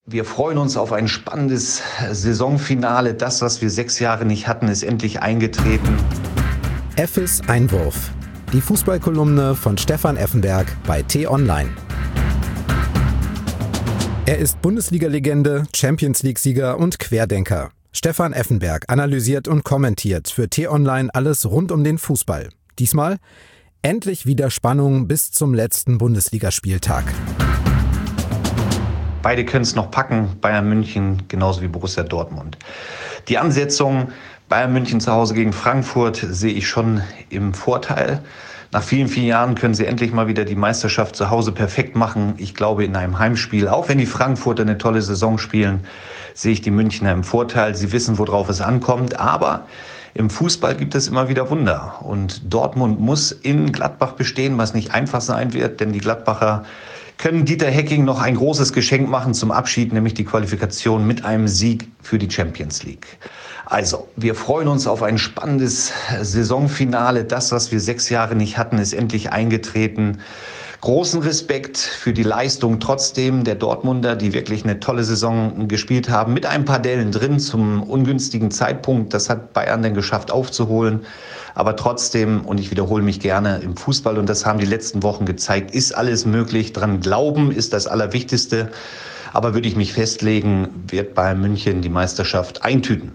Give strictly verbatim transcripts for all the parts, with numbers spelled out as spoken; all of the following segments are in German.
Wir freuen uns auf ein spannendes Saisonfinale. Das, was wir sechs Jahre nicht hatten, ist endlich eingetreten. Effes Einwurf. Die Fußballkolumne von Stefan Effenberg bei T-Online. Er ist Bundesliga-Legende, Champions-League-Sieger und Querdenker. Stefan Effenberg analysiert und kommentiert für T-Online alles rund um den Fußball. Diesmal endlich wieder Spannung bis zum letzten Bundesligaspieltag. Beide können es noch packen, Bayern München genauso wie Borussia Dortmund. Die Ansetzung Bayern München zu Hause gegen Frankfurt sehe ich schon im Vorteil. Nach vielen, vielen Jahren können sie endlich mal wieder die Meisterschaft zu Hause perfekt machen. Ich glaube, in einem Heimspiel, auch wenn die Frankfurter eine tolle Saison spielen, sehe ich die Münchner im Vorteil. Sie wissen, worauf es ankommt, aber im Fußball gibt es immer wieder Wunder. Und Dortmund muss in Gladbach bestehen, was nicht einfach sein wird, denn die Gladbacher können Dieter Hecking noch ein großes Geschenk machen zum Abschied, nämlich die Qualifikation mit einem Sieg für die Champions League. Also, wir freuen uns auf ein spannendes Saisonfinale. Das, was wir sechs Jahre nicht hatten, ist endlich eingetreten. Großen Respekt für die Leistung trotzdem der Dortmunder, die wirklich eine tolle Saison gespielt haben, mit ein paar Dellen drin zum ungünstigen Zeitpunkt. Das hat Bayern dann geschafft aufzuholen. Aber trotzdem, und ich wiederhole mich gerne, im Fußball, und das haben die letzten Wochen gezeigt, ist alles möglich. Dran glauben ist das Allerwichtigste. Aber würde ich mich festlegen, wird Bayern München die Meisterschaft eintüten.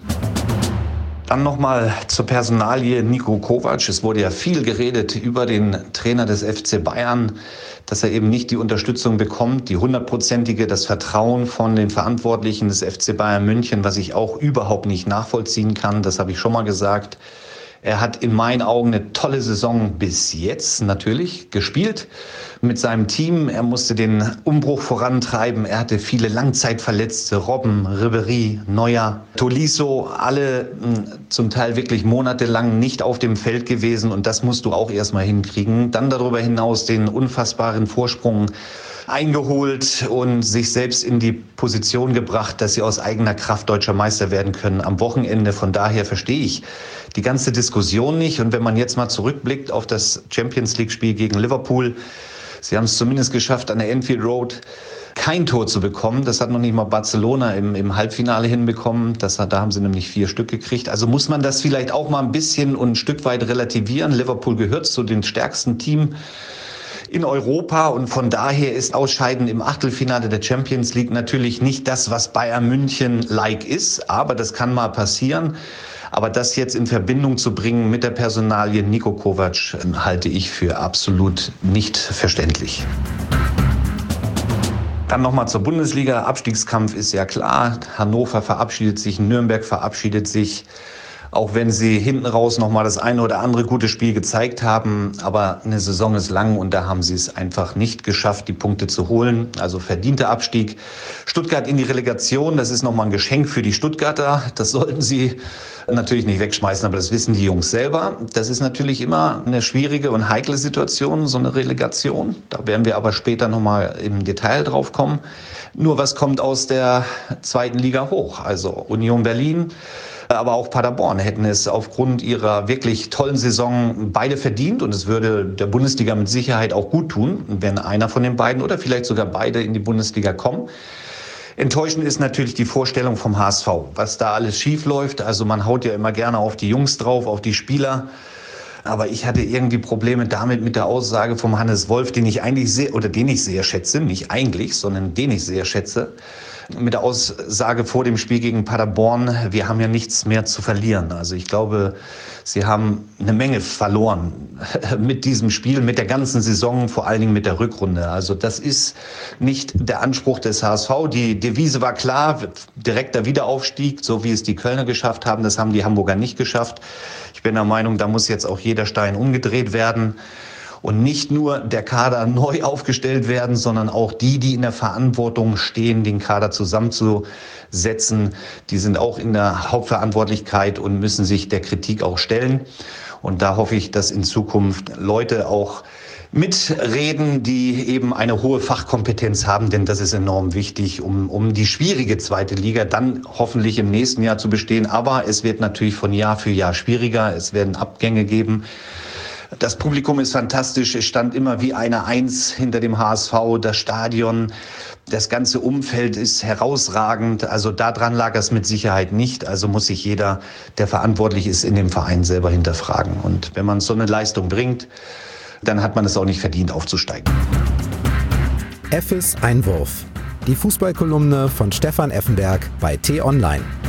Dann nochmal zur Personalie Niko Kovac. Es wurde ja viel geredet über den Trainer des F C Bayern, dass er eben nicht die Unterstützung bekommt, die hundertprozentige, das Vertrauen von den Verantwortlichen des F C Bayern München, was ich auch überhaupt nicht nachvollziehen kann. Das habe ich schon mal gesagt. Er hat in meinen Augen eine tolle Saison bis jetzt natürlich gespielt mit seinem Team. Er musste den Umbruch vorantreiben. Er hatte viele Langzeitverletzte, Robben, Ribéry, Neuer, Tolisso, alle zum Teil wirklich monatelang nicht auf dem Feld gewesen. Und das musst du auch erstmal hinkriegen. Dann darüber hinaus den unfassbaren Vorsprung eingeholt und sich selbst in die Position gebracht, dass sie aus eigener Kraft deutscher Meister werden können am Wochenende. Von daher verstehe ich die ganze Diskussion nicht. Und wenn man jetzt mal zurückblickt auf das Champions-League-Spiel gegen Liverpool, sie haben es zumindest geschafft, an der Anfield Road kein Tor zu bekommen. Das hat noch nicht mal Barcelona im, im Halbfinale hinbekommen. Das, da haben sie nämlich vier Stück gekriegt. Also muss man das vielleicht auch mal ein bisschen und ein Stück weit relativieren. Liverpool gehört zu den stärksten Teams in Europa und von daher ist Ausscheiden im Achtelfinale der Champions League natürlich nicht das, was Bayern München-like ist, aber das kann mal passieren. Aber das jetzt in Verbindung zu bringen mit der Personalie Niko Kovac halte ich für absolut nicht verständlich. Dann nochmal zur Bundesliga. Abstiegskampf ist ja klar. Hannover verabschiedet sich, Nürnberg verabschiedet sich. Auch wenn sie hinten raus noch mal das eine oder andere gute Spiel gezeigt haben. Aber eine Saison ist lang und da haben sie es einfach nicht geschafft, die Punkte zu holen. Also verdienter Abstieg. Stuttgart in die Relegation, das ist noch mal ein Geschenk für die Stuttgarter. Das sollten sie natürlich nicht wegschmeißen, aber das wissen die Jungs selber. Das ist natürlich immer eine schwierige und heikle Situation, so eine Relegation. Da werden wir aber später noch mal im Detail drauf kommen. Nur was kommt aus der zweiten Liga hoch? Also Union Berlin, aber auch Paderborn hätten es aufgrund ihrer wirklich tollen Saison beide verdient. Und es würde der Bundesliga mit Sicherheit auch gut tun, wenn einer von den beiden oder vielleicht sogar beide in die Bundesliga kommen. Enttäuschend ist natürlich die Vorstellung vom H S V, was da alles schief läuft. Also man haut ja immer gerne auf die Jungs drauf, auf die Spieler. Aber ich hatte irgendwie Probleme damit mit der Aussage vom Hannes Wolf, den ich eigentlich sehr, oder den ich sehr schätze, nicht eigentlich, sondern den ich sehr schätze. Mit der Aussage vor dem Spiel gegen Paderborn, wir haben ja nichts mehr zu verlieren. Also ich glaube, sie haben eine Menge verloren mit diesem Spiel, mit der ganzen Saison, vor allen Dingen mit der Rückrunde. Also das ist nicht der Anspruch des H S V. Die Devise war klar, direkter Wiederaufstieg, so wie es die Kölner geschafft haben. Das haben die Hamburger nicht geschafft. Ich bin der Meinung, da muss jetzt auch jeder Stein umgedreht werden. Und nicht nur der Kader neu aufgestellt werden, sondern auch die, die in der Verantwortung stehen, den Kader zusammenzusetzen. Die sind auch in der Hauptverantwortlichkeit und müssen sich der Kritik auch stellen. Und da hoffe ich, dass in Zukunft Leute auch mitreden, die eben eine hohe Fachkompetenz haben, denn das ist enorm wichtig, um, um die schwierige zweite Liga dann hoffentlich im nächsten Jahr zu bestehen. Aber es wird natürlich von Jahr für Jahr schwieriger. Es werden Abgänge geben. Das Publikum ist fantastisch. Es stand immer wie eine Eins hinter dem H S V. Das Stadion, das ganze Umfeld ist herausragend. Also daran lag es mit Sicherheit nicht. Also muss sich jeder, der verantwortlich ist, in dem Verein selber hinterfragen. Und wenn man so eine Leistung bringt, dann hat man es auch nicht verdient, aufzusteigen. Effes Einwurf. Die Fußballkolumne von Stefan Effenberg bei T-Online.